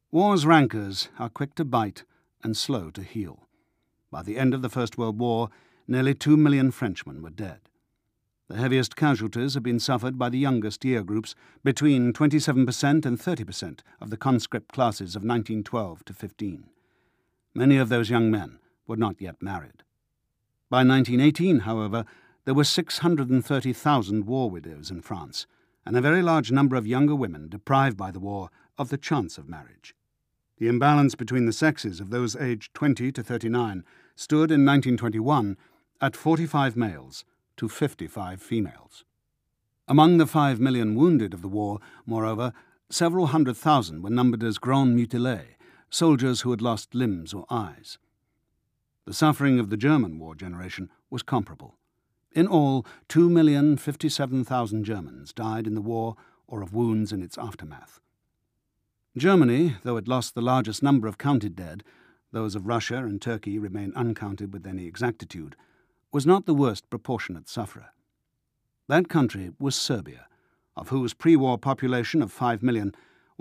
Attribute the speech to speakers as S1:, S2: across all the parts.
S1: War's rancors are quick to bite and slow to heal. By the end of the First World War, nearly 2 million Frenchmen were dead. The heaviest casualties have been suffered by the youngest year groups, between 27% and 30% of the conscript classes of 1912 to 15. Many of those young men were not yet married. By 1918, however, there were 630,000 war widows in France, and a very large number of younger women deprived by the war of the chance of marriage. The imbalance between the sexes of those aged 20 to 39 stood in 1921 at 45 males to 55 females. Among the 5 million wounded of the war, moreover, several 100,000 were numbered as grands mutilés, soldiers who had lost limbs or eyes. The suffering of the German war generation was comparable. In all, 2,057,000 Germans died in the war or of wounds in its aftermath. Germany, though it lost the largest number of counted dead, those of Russia and Turkey remain uncounted with any exactitude, was not the worst proportionate sufferer. That country was Serbia, of whose pre-war population of 5 million,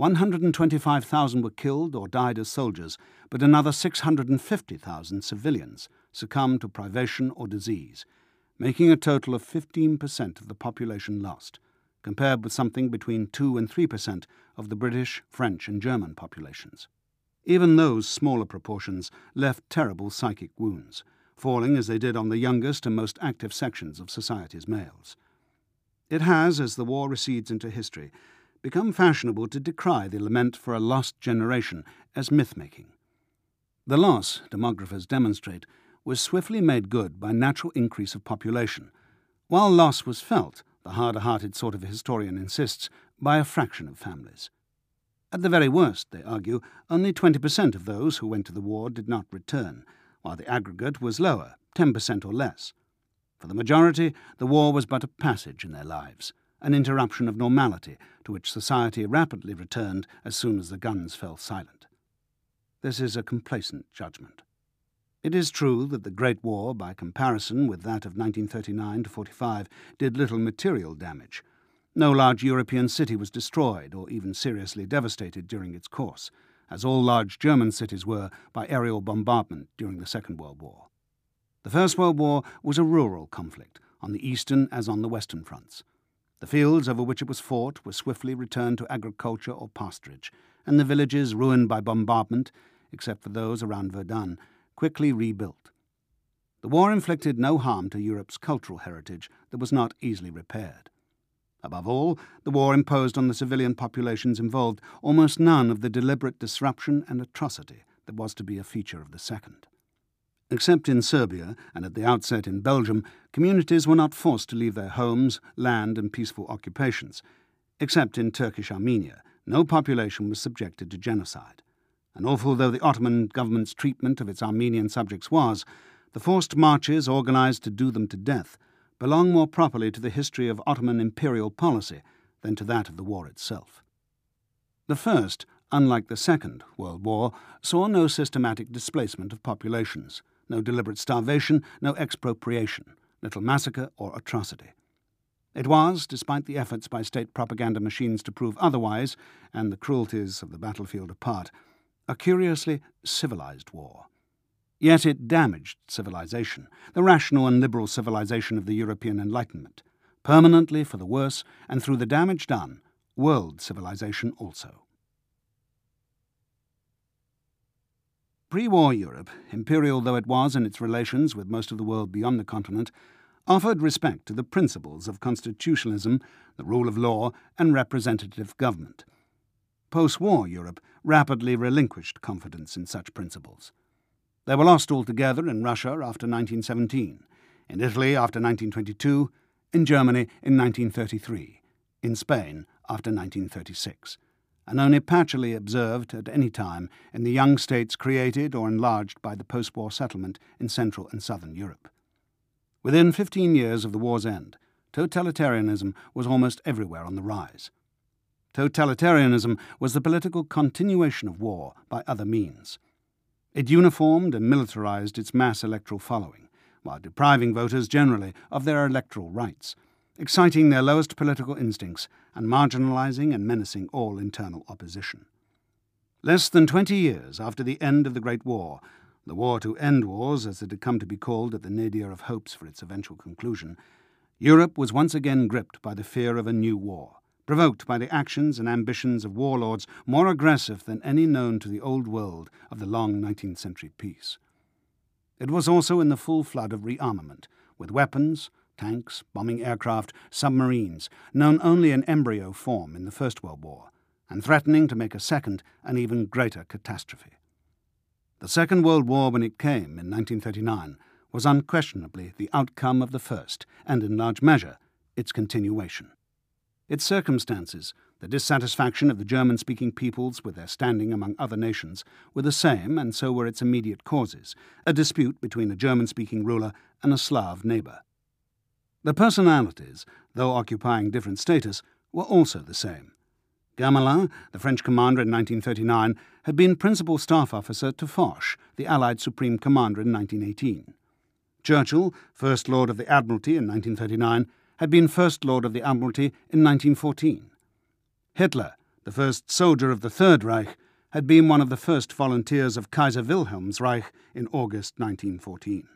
S1: 125,000 were killed or died as soldiers, but another 650,000 civilians succumbed to privation or disease, making a total of 15% of the population lost, compared with something between 2 and 3% of the British, French and German populations. Even those smaller proportions left terrible psychic wounds, falling as they did on the youngest and most active sections of society's males. It has, as the war recedes into history, become fashionable to decry the lament for a lost generation as myth-making. The loss, demographers demonstrate, was swiftly made good by natural increase of population, while loss was felt, the harder-hearted sort of historian insists, by a fraction of families. At the very worst, they argue, only 20% of those who went to the war did not return, while the aggregate was lower, 10% or less. For the majority, the war was but a passage in their lives, an interruption of normality to which society rapidly returned as soon as the guns fell silent. This is a complacent judgment. It is true that the Great War, by comparison with that of 1939 to 45, did little material damage. No large European city was destroyed or even seriously devastated during its course, as all large German cities were by aerial bombardment during the Second World War. The First World War was a rural conflict, on the eastern as on the western fronts. The fields over which it was fought were swiftly returned to agriculture or pasturage, and the villages ruined by bombardment, except for those around Verdun, quickly rebuilt. The war inflicted no harm to Europe's cultural heritage that was not easily repaired. Above all, the war imposed on the civilian populations involved almost none of the deliberate disruption and atrocity that was to be a feature of the second. Except in Serbia, and at the outset in Belgium, communities were not forced to leave their homes, land and peaceful occupations. Except in Turkish Armenia, no population was subjected to genocide. And awful though the Ottoman government's treatment of its Armenian subjects was, the forced marches organised to do them to death belong more properly to the history of Ottoman imperial policy than to that of the war itself. The First, unlike the Second World War, saw no systematic displacement of populations, no deliberate starvation, no expropriation, little massacre or atrocity. It was, despite the efforts by state propaganda machines to prove otherwise, and the cruelties of the battlefield apart, a curiously civilized war. Yet it damaged civilization, the rational and liberal civilization of the European Enlightenment, permanently for the worse, and through the damage done, world civilization also. Pre-war Europe, imperial though it was in its relations with most of the world beyond the continent, offered respect to the principles of constitutionalism, the rule of law, and representative government. Post-war Europe rapidly relinquished confidence in such principles. They were lost altogether in Russia after 1917, in Italy after 1922, in Germany in 1933, in Spain after 1936, and only patchily observed at any time in the young states created or enlarged by the post-war settlement in Central and Southern Europe. Within 15 years of the war's end, totalitarianism was almost everywhere on the rise. Totalitarianism was the political continuation of war by other means. It uniformed and militarized its mass electoral following, while depriving voters generally of their electoral rights, exciting their lowest political instincts and marginalizing and menacing all internal opposition. Less than 20 years after the end of the Great War, the war to end wars, as it had come to be called at the nadir of hopes for its eventual conclusion, Europe was once again gripped by the fear of a new war, provoked by the actions and ambitions of warlords more aggressive than any known to the old world of the long 19th century peace. It was also in the full flood of rearmament, with weapons, tanks, bombing aircraft, submarines, known only in embryo form in the First World War, and threatening to make a second and even greater catastrophe. The Second World War, when it came in 1939, was unquestionably the outcome of the first, and in large measure, its continuation. Its circumstances, the dissatisfaction of the German-speaking peoples with their standing among other nations, were the same, and so were its immediate causes, a dispute between a German-speaking ruler and a Slav neighbour. The personalities, though occupying different status, were also the same. Gamelin, the French commander in 1939, had been principal staff officer to Foch, the Allied Supreme Commander in 1918. Churchill, First Lord of the Admiralty in 1939, had been First Lord of the Admiralty in 1914. Hitler, the first soldier of the Third Reich, had been one of the first volunteers of Kaiser Wilhelm's Reich in August 1914.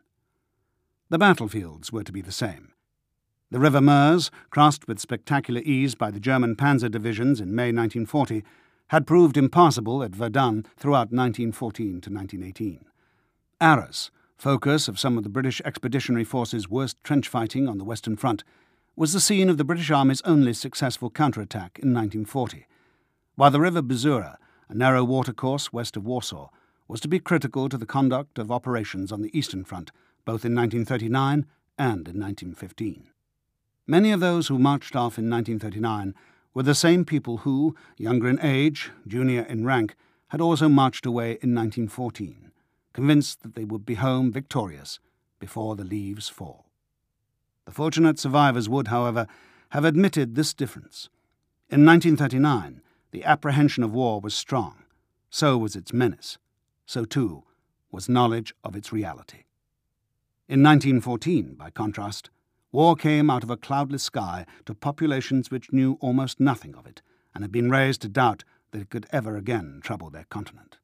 S1: The battlefields were to be the same. The River Meuse, crossed with spectacular ease by the German panzer divisions in May 1940, had proved impassable at Verdun throughout 1914 to 1918. Arras, focus of some of the British Expeditionary Force's worst trench fighting on the Western Front, was the scene of the British Army's only successful counterattack in 1940, while the River Bzura, a narrow watercourse west of Warsaw, was to be critical to the conduct of operations on the Eastern Front, both in 1939 and in 1915. Many of those who marched off in 1939 were the same people who, younger in age, junior in rank, had also marched away in 1914, convinced that they would be home victorious before the leaves fall. The fortunate survivors would, however, have admitted this difference. In 1939, the apprehension of war was strong. So was its menace. So, too, was knowledge of its reality. In 1914, by contrast, war came out of a cloudless sky to populations which knew almost nothing of it, and had been raised to doubt that it could ever again trouble their continent.